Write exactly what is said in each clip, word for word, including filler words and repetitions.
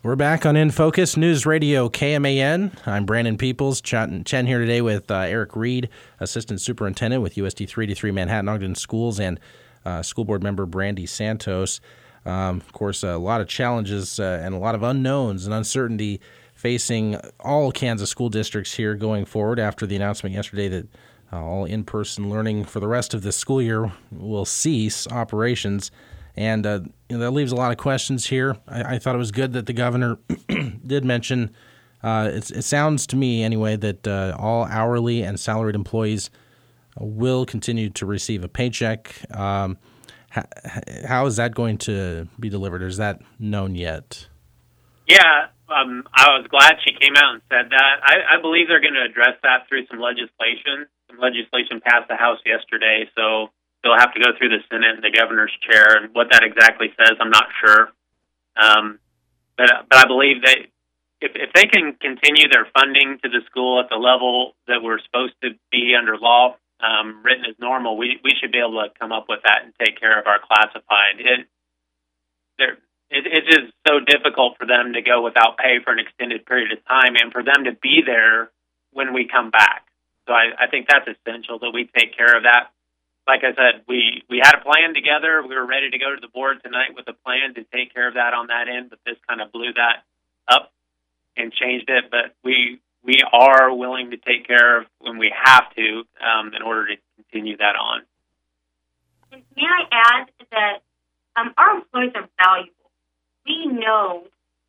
We're back on In Focus News Radio K M A N. I'm Brandon Peoples. Chen, Chen here today with uh, Eric Reed, Assistant Superintendent with U S D three eighty-three Manhattan Ogden Schools, and uh, School Board Member Brandy Santos. Um, of course, a lot of challenges uh, and a lot of unknowns and uncertainty facing all Kansas school districts here going forward after the announcement yesterday that uh, all in-person learning for the rest of the school year will cease operations. And uh, you know, that leaves a lot of questions here. I, I thought it was good that the governor did mention, uh, it, it sounds to me anyway, that uh, all hourly and salaried employees will continue to receive a paycheck. Um, how, how is that going to be delivered, or is that known yet? Yeah, um, I was glad she came out and said that. I, I believe they're going to address that through some legislation. Some legislation passed the House yesterday, so they'll have to go through the Senate and the governor's chair, and what that exactly says, I'm not sure. Um, but but I believe that if if they can continue their funding to the school at the level that we're supposed to be under law, um, written as normal, we we should be able to come up with that and take care of our classified. It there it, it's just so difficult for them to go without pay for an extended period of time, and for them to be there when we come back. So I, I think that's essential that we take care of that. Like I said, we, we had a plan together. We were ready to go to the board tonight with a plan to take care of that on that end, but this kind of blew that up and changed it. But we we are willing to take care of when we have to um, in order to continue that on. And may I add that um, our employees are valuable. We know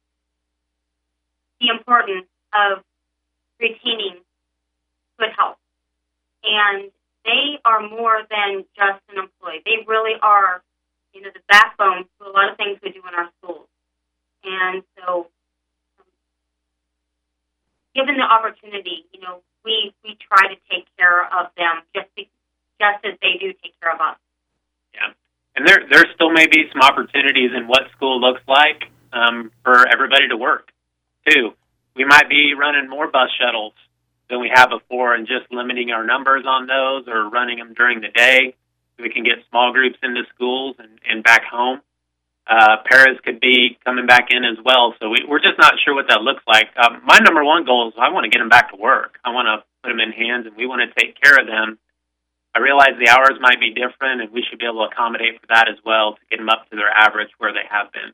the importance of retaining good health, and they are more than just an employee. They really are, you know, the backbone to a lot of things we do in our schools. And so, um, given the opportunity, you know, we we try to take care of them just be, just as they do take care of us. Yeah, and there there still may be some opportunities in what school looks like um, for everybody to work too. We might be running more bus shuttles than we have before, and just limiting our numbers on those, or running them during the day so we can get small groups into schools and, and back home. Uh, paras could be coming back in as well, so we, we're just not sure what that looks like. Um, my number one goal is I want to get them back to work. I want to put them in hands, and we want to take care of them. I realize the hours might be different, and we should be able to accommodate for that as well to get them up to their average where they have been.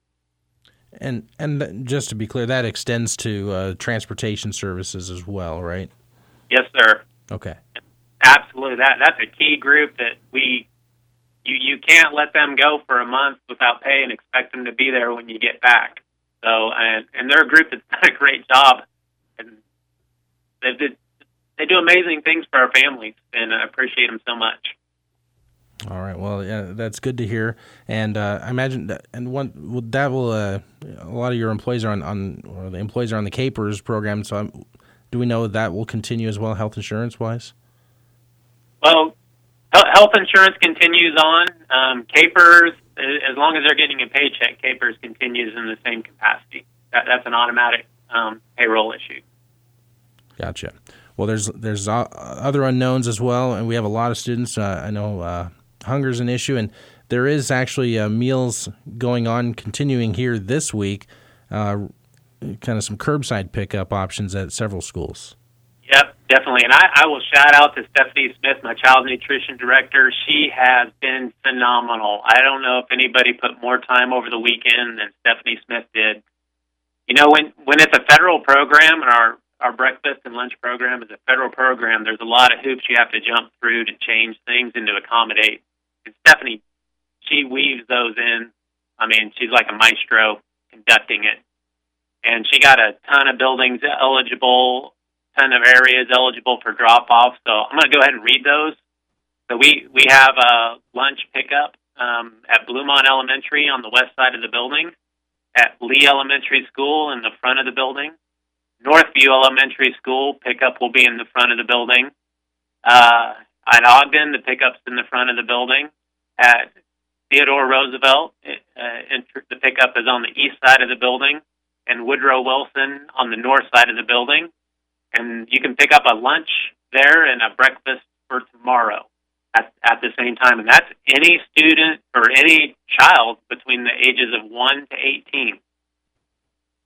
And and just to be clear, that extends to uh, transportation services as well, right? Yes, sir. Okay. Absolutely. That that's a key group that we you you can't let them go for a month without pay and expect them to be there when you get back. So and and they're a group that's done a great job, and they did they do amazing things for our families, and I appreciate them so much. All right. Well, yeah, that's good to hear. And uh, I imagine that, and one that will uh, a lot of your employees are on, on or the employees are on the CAPERS program. So I'm, do we know that will continue as well, health insurance wise? Well, health insurance continues on. Um, CAPERS, as long as they're getting a paycheck, CAPERS continues in the same capacity. That, that's an automatic um, payroll issue. Gotcha. Well, there's there's uh, other unknowns as well, and we have a lot of students. Uh, I know uh, hunger is an issue, and there is actually uh, meals going on, continuing here this week, uh, kind of some curbside pickup options at several schools. Yep, definitely. And I, I will shout out to Stephanie Smith, my child nutrition director. She has been phenomenal. I don't know if anybody put more time over the weekend than Stephanie Smith did. You know, when, when it's a federal program, and our Our breakfast and lunch program is a federal program, there's a lot of hoops you have to jump through to change things and to accommodate. And Stephanie, she weaves those in. I mean, she's like a maestro conducting it. And she got a ton of buildings eligible, ton of areas eligible for drop-off. So I'm going to go ahead and read those. So we, we have a lunch pickup um, at Bluemont Elementary on the west side of the building, at Lee Elementary School in the front of the building, Northview Elementary School pickup will be in the front of the building. Uh, at Ogden, the pickup's in the front of the building. At Theodore Roosevelt, uh, the pickup is on the east side of the building, and Woodrow Wilson on the north side of the building. And you can pick up a lunch there and a breakfast for tomorrow at, at the same time. And that's any student or any child between the ages of one to eighteen.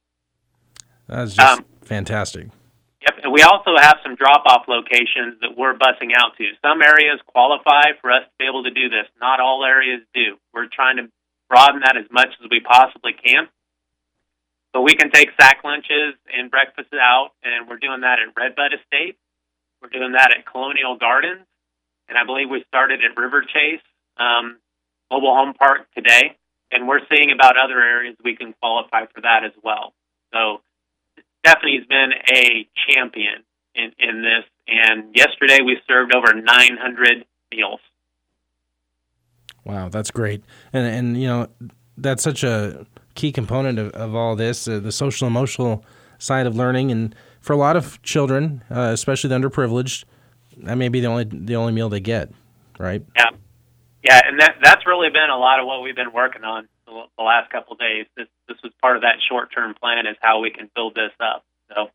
That's just um, fantastic. Yep, and we also have some drop-off locations that we're busing out to. Some areas qualify for us to be able to do this. Not all areas do. We're trying to broaden that as much as we possibly can. But we can take sack lunches and breakfasts out, and we're doing that at Redbud Estate. We're doing that at Colonial Gardens, and I believe we started at River Chase um, Mobile Home Park today, and we're seeing about other areas we can qualify for that as well. So Stephanie's been a champion in, in this, and yesterday we served over nine hundred meals. Wow, that's great. And, and you know, that's such a key component of, of all this, uh, the social emotional side of learning. And for a lot of children, uh, especially the underprivileged, that may be the only the only meal they get, right? Yeah, yeah, and that that's really been a lot of what we've been working on the, the last couple of days. This this was part of that short term plan, is how we can build this up. So,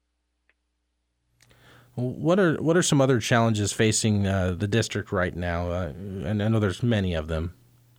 what are what are some other challenges facing uh, the district right now? Uh, and I know there's many of them.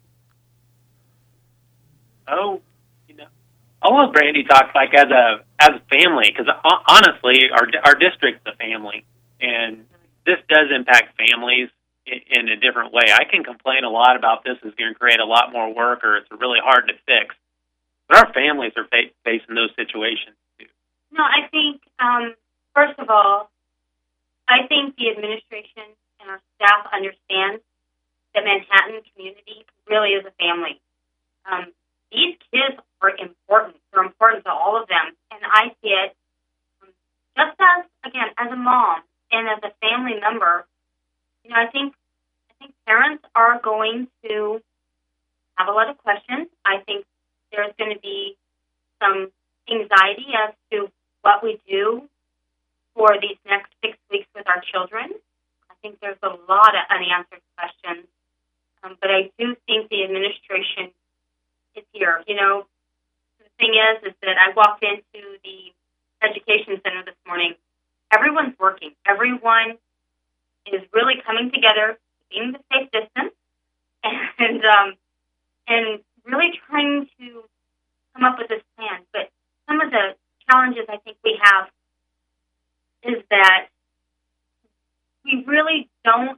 Oh, you know, I'll let Brandy talk like as a as a family, because honestly, our our district's a family, and this does impact families in, in a different way. I can complain a lot about this is going to create a lot more work, or it's really hard to fix, but our families are fa- facing those situations too. No, I think um, first of all, I think the administration and our staff understand that Manhattan community really is a family. Um, These kids are important. They're important to all of them. And I see it um, just as, again, as a mom and as a family member. You know, I think I think parents are going to have a lot of questions. I think there's going to be some anxiety as to what we do for these next six weeks with our children. I think there's a lot of unanswered questions. Um, but I do think the administration is here. You know, the thing is, is that I walked into the education center this morning. Everyone's working. Everyone is really coming together, keeping the safe distance, and um, and really trying to come up with this plan. But some of the challenges I think we have is that we really don't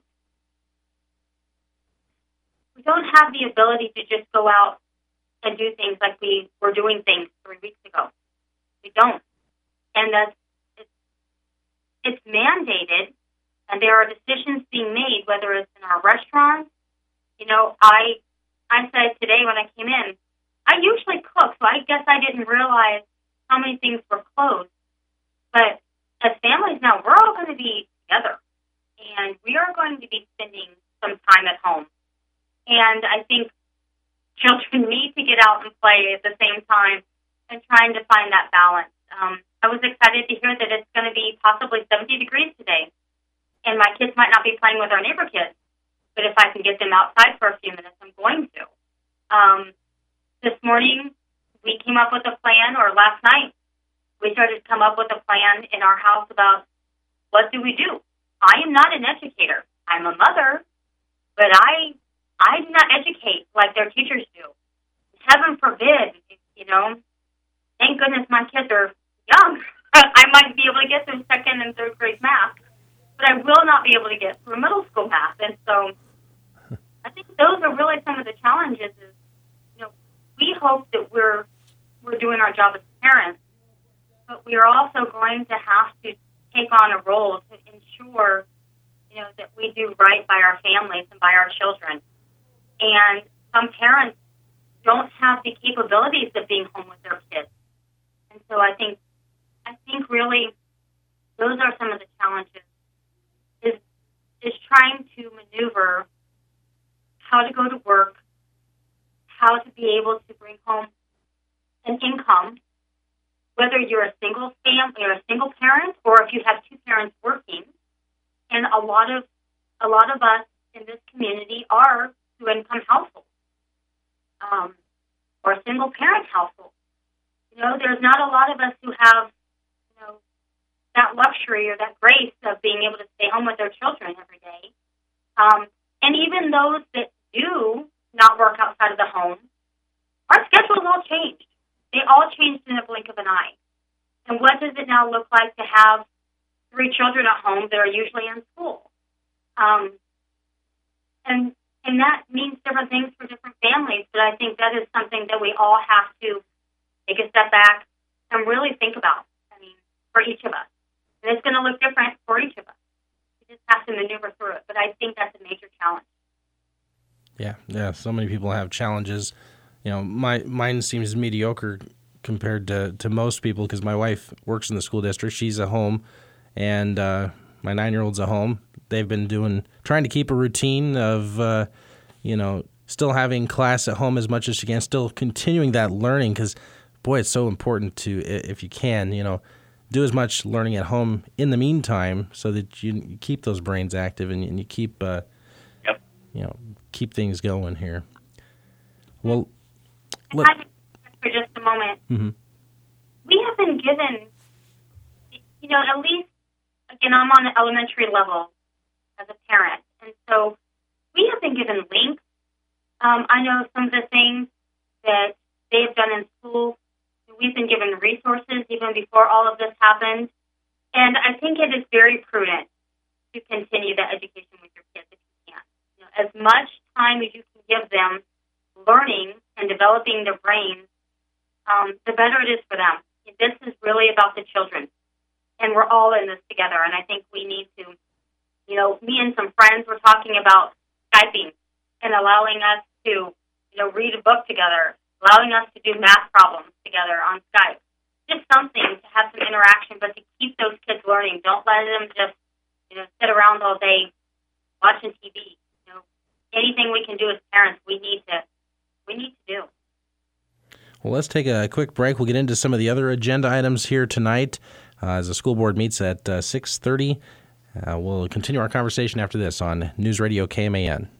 we don't have the ability to just go out and do things like we were doing things three weeks ago. We don't. And that's, it's, it's mandated, and there are decisions being made, whether it's in our restaurants. You know, I I said today when I came in, I usually cook, so I guess I didn't realize how many things were closed. But as families now, we're all going to be together, and we are going to be spending some time at home. And I think children need to get out and play at the same time and trying to find that balance. Um, I was excited to hear that it's going to be possibly seventy degrees today, and my kids might not be playing with our neighbor kids, but if I can get them outside for a few minutes, I'm going to. Um, this morning, we came up with a plan, or last night, we started to come up with a plan in our house about what do we do. I am not an educator. I'm a mother, but I I do not educate like their teachers do. Heaven forbid, you know. Thank goodness my kids are young. I might be able to get through second and third grade math, but I will not be able to get through middle school math. And so I think those are really some of the challenges. Is, you know, we hope that we're we're doing our job as parents, but we are also going to have to take on a role to ensure, you know, that we do right by our families and by our children. And some parents don't have the capabilities of being home with their kids. And so I think, I think really those are some of the challenges, is, is trying to maneuver how to go to work, how to be able to bring home an income, whether you're a single family or a single parent, or if you have two parents working. And a lot of, a lot of us in this community are two-income households, um, or a single-parent household. You know, there's not a lot of us who have, you know, that luxury or that grace of being able to stay home with their children every day. Um, and even those that do not work outside of the home, our schedules all changed. They all changed in the blink of an eye. And what does it now look like to have three children at home that are usually in school? Um, and and that means different things for different families, but I think that is something that we all have to take a step back and really think about, I mean, for each of us. And it's going to look different for each of us. We just have to maneuver through it, but I think that's a major challenge. Yeah, yeah, so many people have challenges. You know, my mine seems mediocre compared to, to most people because my wife works in the school district. She's at home, and uh, my nine-year-old's at home. They've been doing trying to keep a routine of, uh, you know, still having class at home as much as she can, still continuing that learning because, boy, it's so important to, if you can, you know, do as much learning at home in the meantime so that you, you keep those brains active and, and you keep, uh, yep. you know, keep things going here. Well, let, I for just a moment. Mm-hmm. We have been given, you know, at least, again, I'm on the elementary level as a parent, and so we have been given links. Um, I know some of the things that they have done in school. We've been given resources even before all of this happened, and I think it is very prudent to continue the education with your kids if you can. You know, as much time as you can give them learning and developing their brains, um, the better it is for them. This is really about the children, and we're all in this together, and I think we need to, you know, me and some friends were talking about Skyping and allowing us to, you know, read a book together, allowing us to do math problems together on Skype. Just something to have some interaction, but to keep those kids learning. Don't let them just, you know, sit around all day watching T V. You know, anything we can do as parents, we need to, we need to do. Well, let's take a quick break. We'll get into some of the other agenda items here tonight uh, as the school board meets at uh, six thirty. Uh, we'll continue our conversation after this on News Radio K M A N.